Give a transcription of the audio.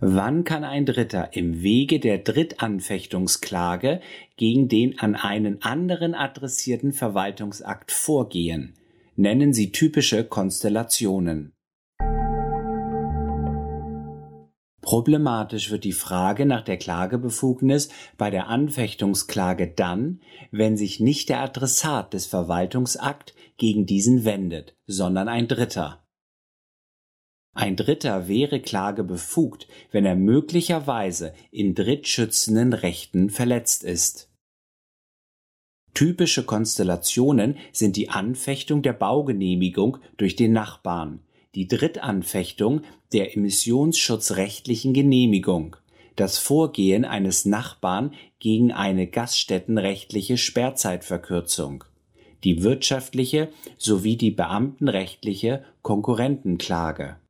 Wann kann ein Dritter im Wege der Drittanfechtungsklage gegen den an einen anderen adressierten Verwaltungsakt vorgehen? Nennen Sie typische Konstellationen. Problematisch wird die Frage nach der Klagebefugnis bei der Anfechtungsklage dann, wenn sich nicht der Adressat des Verwaltungsakt gegen diesen wendet, sondern ein Dritter. Ein Dritter wäre klagebefugt, wenn er möglicherweise in drittschützenden Rechten verletzt ist. Typische Konstellationen sind die Anfechtung der Baugenehmigung durch den Nachbarn, die Drittanfechtung der emissionsschutzrechtlichen Genehmigung, das Vorgehen eines Nachbarn gegen eine gaststättenrechtliche Sperrzeitverkürzung, die wirtschaftliche sowie die beamtenrechtliche Konkurrentenklage.